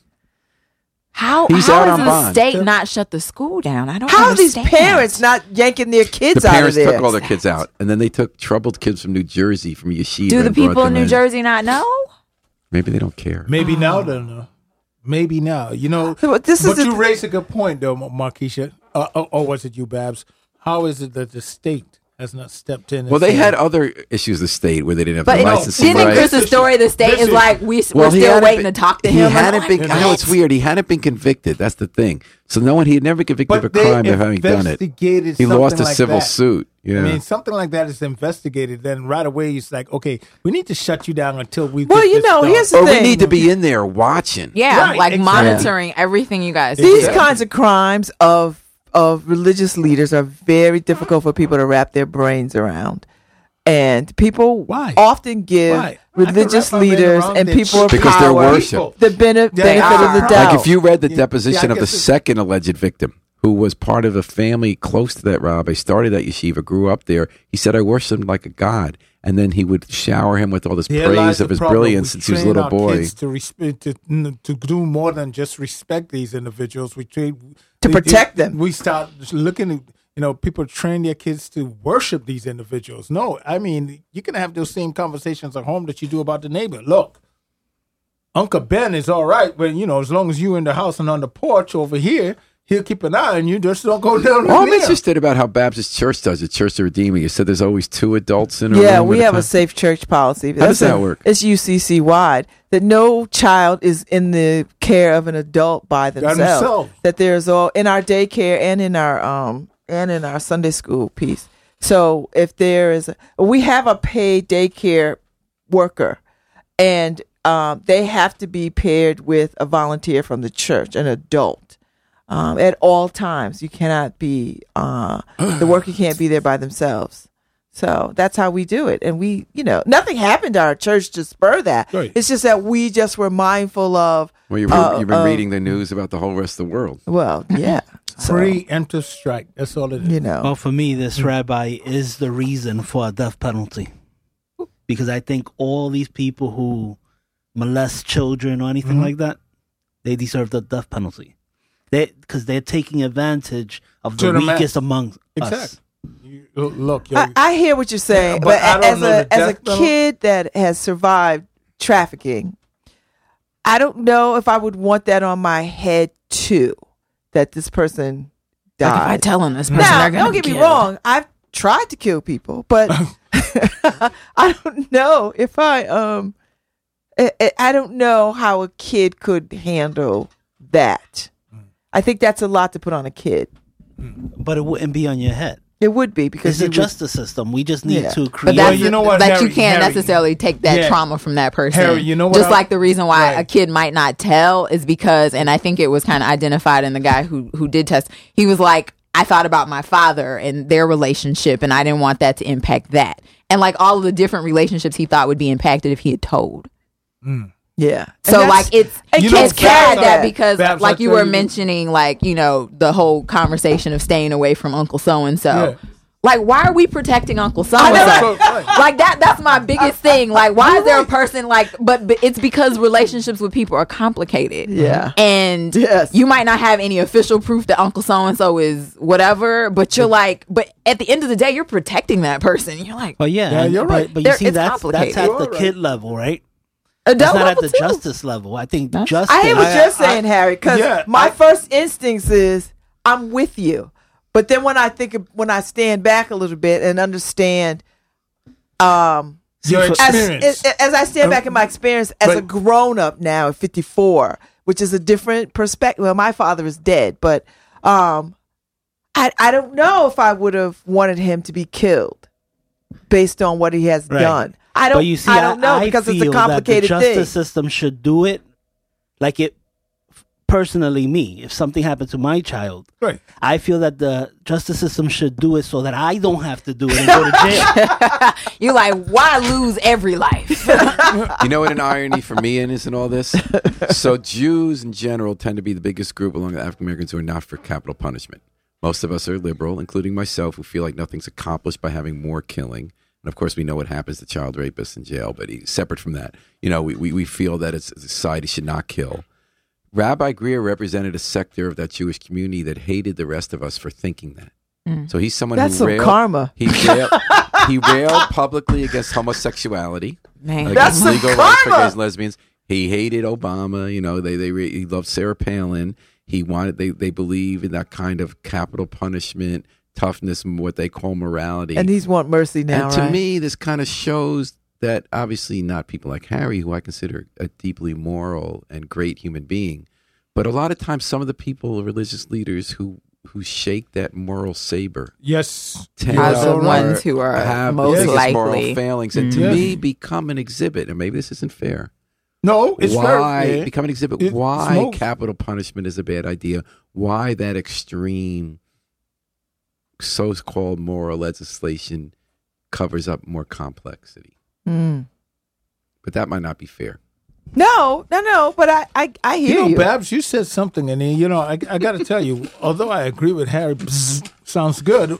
How He's how out does on the bond. state not shut the school down? I don't How are these understand. parents not yanking their kids The out of parents there? took all their kids out, and then they took troubled kids from New Jersey, from Yeshiva. Do the and brought people in them New Jersey not know? Maybe they don't care. Maybe now they'll know. Maybe now. You know, But this is but you the- raise a good point, though, Markeisha. Or was it you, Babs? How is it that the state has not stepped in? And Well, they said- had other issues, the state, where they didn't have But the licensing didn't rights. Chris's story the state is like we're He still hadn't waiting been- to talk to he him? hadn't been. What? I know it's weird. He hadn't been convicted. That's the thing. So he had never been convicted of a crime of having done it. investigated He lost a something like civil that. suit. Yeah. I mean, something like that is investigated. Then right away, it's like, okay, we need to shut you down until we. Well, get you this know, done. here's the or we thing. need to be in there watching. Yeah, Right, like exactly. monitoring everything you guys These do. kinds of crimes of religious leaders are very difficult for people to wrap their brains around. And people Why? often give Why? I can religious wrap my brain leaders around and it. people of Because they're power worshiped. the benefit of the are. doubt. Like if you read the Yeah, deposition I of the guess second alleged victim, who was part of a family close to that rabbi, started at yeshiva, grew up there. He said, I worshiped him like a god. And then he would shower him with all this Here lies praise the of his problem. brilliance We since he was a train little our boy. kids to respect, to do more than just respect these individuals. We train To protect them. We start looking at, people train their kids to worship these individuals. No, I mean, you can have those same conversations at home that you do about the neighbor. Look, Uncle Ben is all right, but as long as you're in the house and on the porch over here, he'll keep an eye on you. Just don't go down Well, I'm there. interested about how Baptist Church does it, Church of Redeemer. You said there's always 2 adults in a room. Yeah, we at have a time. safe church policy. How does that work? It's UCC wide that no child is in the care of an adult by themselves. themselves. That there's all in our daycare and in our Sunday school piece. So if we have a paid daycare worker, and they have to be paired with a volunteer from the church, an adult. At all times, you cannot be the worker can't be there by themselves. So that's how we do it. And we, nothing happened to our church to spur that. Right. It's just that we just were mindful of. Well, you've been reading the news about the whole rest of the world. Well, yeah. So, Preemptive strike. That's all it is. Well, for me, this rabbi is the reason for a death penalty. Because I think all these people who molest children or anything like that, they deserve the death penalty. Because they're taking advantage of the To the max. weakest among us. Exactly. Look, I hear what you're saying, Yeah, but but I don't know the as a death penalty. kid that has survived trafficking, I don't know if I would want that on my head too. That this person Like if I died. tell them this person, Now, they're gonna don't get me kill. wrong. I've tried to kill people, but I don't know if I don't know how a kid could handle that. I think that's a lot to put on a kid. But it wouldn't be on your head. It would be because It's a you would- justice system. We just need Yeah. to But create. that's you know what, that you Harry, can't Harry. necessarily take that Yeah. trauma from that person. Harry, you know what Just I- like the reason why Right. a kid might not tell is because, and I think it was kind of identified in the guy who did test. He was like, I thought about my father and their relationship, and I didn't want that to impact that. And like all of the different relationships he thought would be impacted if he had told. yeah. So And like that's- and You know, it's kids sad care that because Babs, like I'll you tell were you- mentioning like, the whole conversation of staying away from Uncle so and so. Yeah. Like, why are we protecting Uncle so I and know. so? Like that's my biggest thing. Like, why is there a person like? But it's because relationships with people are complicated. Yeah. and Yes. you might not have any official proof that Uncle so and so is whatever. But you're like, but at the end of the day, you're protecting that person. You're like, But yeah, Yeah, and- you're right. but you There- see, it's that's complicated. at You the are right. kid level, right? adult It's not at level the too. justice level. I think That's- justice. I hear what you're saying, Harry, because yeah, my I- first instinct is I'm with you. But then when I stand back a little bit and understand, Your experience. as I stand back in my experience as a But- grown up now at 54, which is a different perspective. Well, my father is dead, but I don't know if I would have wanted him to be killed. based on what he has Right. done. I don't. But you see, I don't know because it's a feel that complicated the justice thing. system should do it like it. Personally, me, if something happened to my child, Right. I feel that the justice system should do it so that I don't have to do it and go to jail. You're like, why lose every life? You know what an irony for me is in all this? So Jews in general tend to be the biggest group along with African Americans who are not for capital punishment. Most of us are liberal, including myself, who feel like nothing's accomplished by having more killing. And of course, we know what happens to child rapists in jail. But separate from that, we feel that society should not kill. Rabbi Greer represented a sector of that Jewish community that hated the rest of us for thinking that. So he's someone That's who some railed, karma. he railed publicly against homosexuality, Man, That's against some legal rights for karma. gays and lesbians. He hated Obama. He loved Sarah Palin. He wanted they believe in that kind of capital punishment, toughness, and what they call morality. And he's want mercy now, And to right? me, this kind of shows that obviously not people like Harry, who I consider a deeply moral and great human being, but a lot of times some of the people, religious leaders who shake that moral saber, Yes. tend Are to the ones who are have most biggest likely. moral failings, and to Yes. me become an exhibit. And maybe this isn't fair. No, it's Why fair. become an exhibit? It's Why most- capital punishment is a bad idea? Why that extreme so-called moral legislation covers up more complexity? Mm. But that might not be fair. No, but I hear you. Babs, you said something, and I got to tell you, although I agree with Harry, sounds good.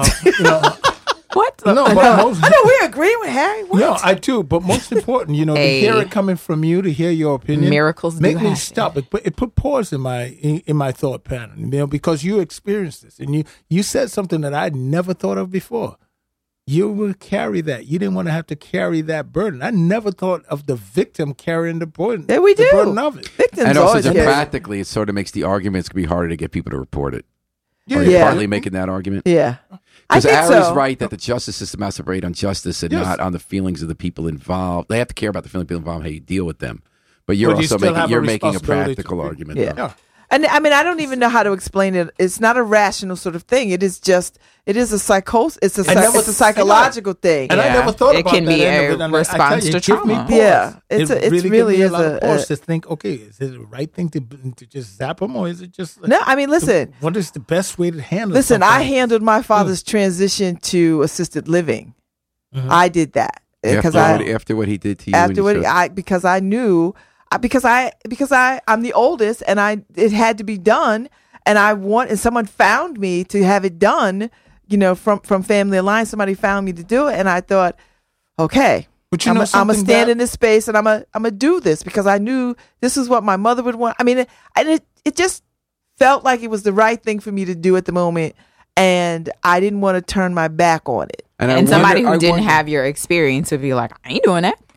what? No, but most, I know we agree with Harry. What? no, I do. But most important, to Hey. hear it coming from you, to hear your opinion, Miracles do make me happen. stop. It put pause in my thought pattern, because you experienced this, and you said something that I'd never thought of before. You will carry that. You didn't want to have to carry that burden. I never thought of the victim carrying the burden. Yeah, we the do. burden of it. Victims And also, always just carry- practically, it sort of makes the arguments be harder to get people to report it. Are you Yeah. partly making that argument? Yeah, I Because think Harry's so. right that the justice system has to operate on justice and Yes. not on the feelings of the people involved. They have to care about the feelings of people involved, how you deal with them. But you're But you also still have a making a responsibility practical to- argument. Yeah. though. Yeah. And I mean, I don't even know how to explain it. It's not a rational sort of thing. It is a psychosis. It's a psychological thing. And I Yeah. never thought It about can that be end a of it, and I tell response you, to it gave me trauma. pause. Yeah. It's really really gave me is a lot of a- pause to think. Okay, is it the right thing to just zap them, or is it just No, I mean, listen. What is the best way to handle? Listen, something? I handled my father's transition to assisted living. I did that because After what he did to you. after and what you showed- because I knew because I'm the oldest and it had to be done and someone found me to have it done, from Family Alliance. Somebody found me to do it, and I thought, okay, But you I'm know gonna something, stand Bab? in this space and I'm gonna do this because I knew this is what my mother would want. I mean, it just felt like it was the right thing for me to do at the moment, and I didn't want to turn my back on it. And somebody who didn't wonder- have your experience would be like, I ain't doing that.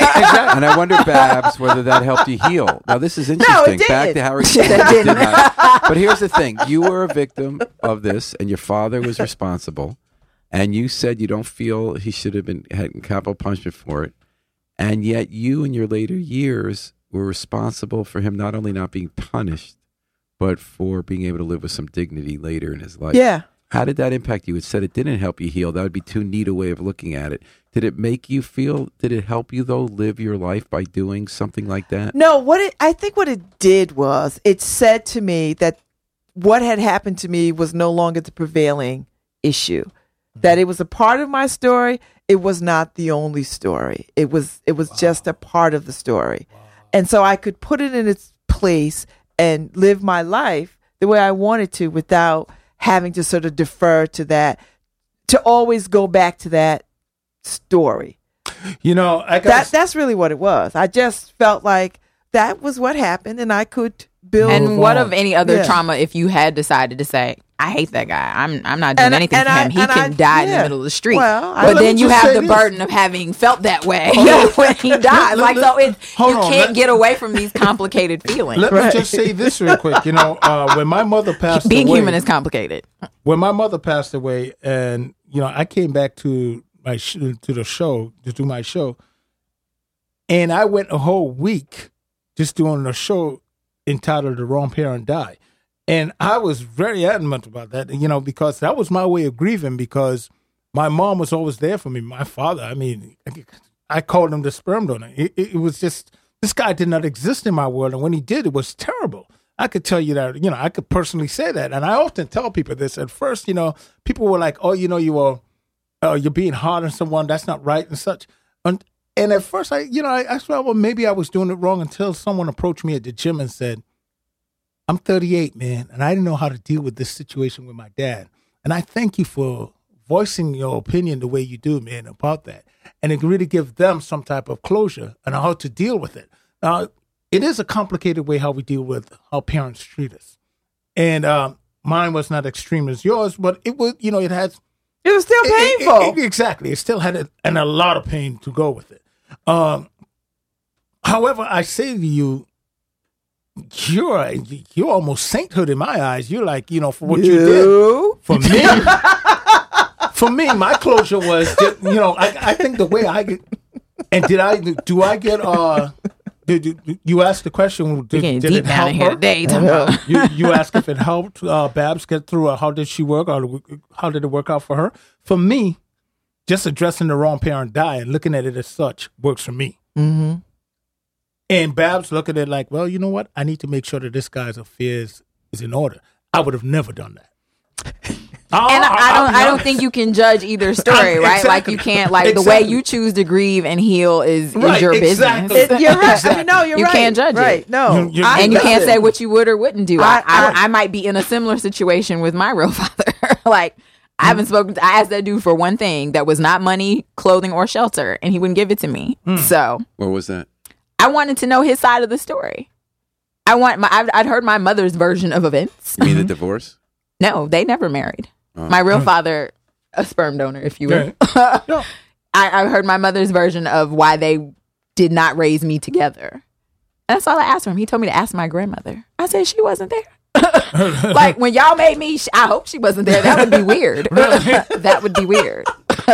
And I wonder, Babs, whether that helped you heal. Now, this is interesting. Back didn't. to Harry. That It did didn't. not. But here's the thing: you were a victim of this, and your father was responsible. And you said you don't feel he should have had capital punishment for it, and yet you, in your later years, were responsible for him not only not being punished, but for being able to live with some dignity later in his life. Yeah. How did that impact you? It said it didn't help you heal. That would be too neat a way of looking at it. Did it make you feel, did it help you, though, live your life by doing something like that? No, I think what it did was it said to me that what had happened to me was no longer the prevailing issue. That it was a part of my story. It was not the only story. It was just a part of the story. And so I could put it in its place and live my life the way I wanted to without having to sort of defer to that, to always go back to that story. That's really what it was. I just felt like that was what happened, and I could build. And what of any other Yeah. trauma if you had decided to say, I hate that guy. I'm not doing anything for him. He can die in the middle of the street. Well, but let then me you just have say the this. burden of having felt that way when he died. Let- So you hold on, can't let- get away from these complicated feelings. Let me just say this real quick. When my mother passed Being away, human is complicated. when my mother passed away, and I came back to the show to do my show, and I went a whole week just doing a show entitled "The Wrong Parent Died," and I was very adamant about that, because that was my way of grieving, because my mom was always there for me. My father, I mean, I called him the sperm donor. It was just, this guy did not exist in my world. And when he did, it was terrible. I could tell you that, I could personally say that. And I often tell people this. At first, people were like, oh, you're being hard on someone. That's not right and such. And at first, I thought, well, maybe I was doing it wrong until someone approached me at the gym and said, I'm 38, man, and I didn't know how to deal with this situation with my dad. And I thank you for voicing your opinion the way you do, man, about that. And it really gives them some type of closure on how to deal with it. Now, it is a complicated way how we deal with how parents treat us. And mine was not extreme as yours, but it was, it was still painful. Exactly. It still had a lot of pain to go with it. However, I say to you, you're almost sainthood in my eyes. You're like, for what you did. For me, my closure was, I think the way I get, and did you asked the question, did it help her? Today, you asked if it helped Babs get through, how did she work, or how did it work out for her? For me, just addressing the wrong parent die and looking at it as such works for me. Mm-hmm. And Babs look at it like, well, you know what? I need to make sure that this guy's affairs is in order. I would have never done that. And I don't think you can judge either story, right? Exactly. Like you can't, the way you choose to grieve and heal is your business. You're right. Exactly. No, you're you right. You can't judge it. No, and you can't say what you would or wouldn't do. I might be in a similar situation with my real father. I haven't spoken. I asked that dude for one thing that was not money, clothing, or shelter, and he wouldn't give it to me. So what was that? I wanted to know his side of the story. I'd heard my mother's version of events. You mean the divorce? No, they never married. My real father, a sperm donor, if you will. No. I heard my mother's version of why they did not raise me together. And that's all I asked him. He told me to ask my grandmother. I said, she wasn't there. When y'all made me, I hope she wasn't there. That would be weird. That would be weird.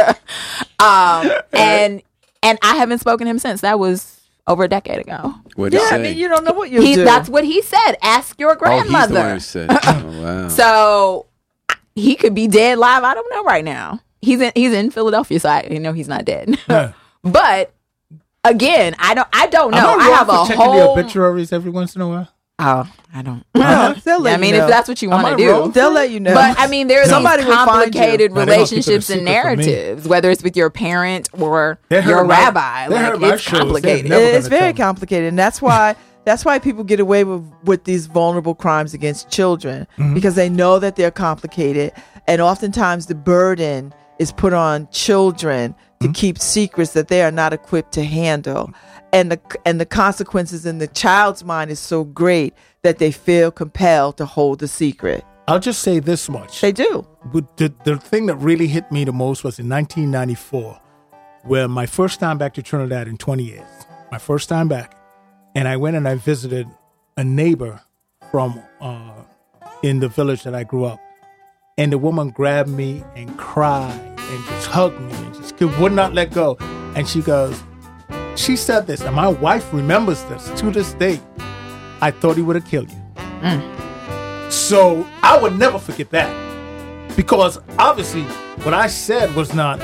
And I haven't spoken to him since. That was over a decade ago. What did he say? I mean, you don't know what you do. That's what he said. Ask your grandmother. Oh, he's the one who said. Oh, wow. So he could be dead live. I don't know right now. He's in Philadelphia, so he's not dead. Yeah. But again, I don't know. I have a checking whole the obituaries every once in a while. Oh, I don't. They'll let you know. If that's what you want to do, they'll let you know. But there's Somebody these will find complicated you. relationships and narratives, whether it's with your parent or They heard your my- rabbi. they heard my It's shows. complicated. Never It's gonna very tell me. complicated, and that's why people get away with these vulnerable crimes against children, because they know that they're complicated, and oftentimes the burden is put on children to keep secrets that they are not equipped to handle, and the consequences in the child's mind is so great that they feel compelled to hold the secret. I'll just say this much. They do. But the thing that really hit me the most was in 1994, where my first time back to Trinidad in 20 years. My first time back. And I went and I visited a neighbor from in the village that I grew up. And the woman grabbed me and cried and just hugged me and just would not let go. And she said this, and my wife remembers this to this day. I thought he would have killed you. So I would never forget that. Because obviously what I said wasn't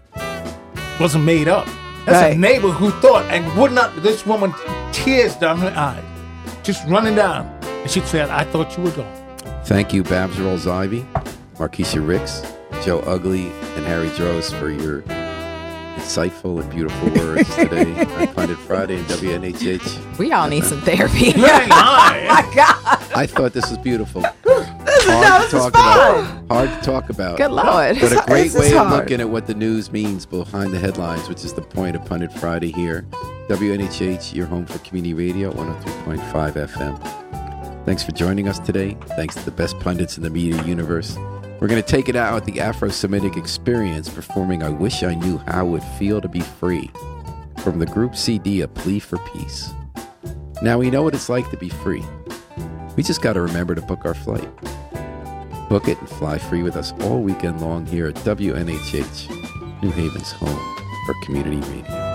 made up. That's Right. a neighbor who thought and would not, this woman, tears down her eyes, just running down. And she said, I thought you were gone. Thank you, Babs Rolls-Ivy, Markeisha Ricks, Joe Ugly, and Harry Droz for your insightful and beautiful words today on Pundit Friday and WNHH. We all need some therapy. My God. I thought this was beautiful. This Hard is fine. hard to talk about. Good Lord. But a great This is way of hard. looking at what the news means behind the headlines, which is the point of Pundit Friday here. WNHH, your home for community radio, 103.5 FM. Thanks for joining us today. Thanks to the best pundits in the media universe. We're going to take it out with the Afro-Semitic Experience performing I Wish I Knew How It Would Feel to Be Free from the group CD, A Plea for Peace. Now we know what it's like to be free. We just got to remember to book our flight. Book it and fly free with us all weekend long here at WNHH, New Haven's home for community radio.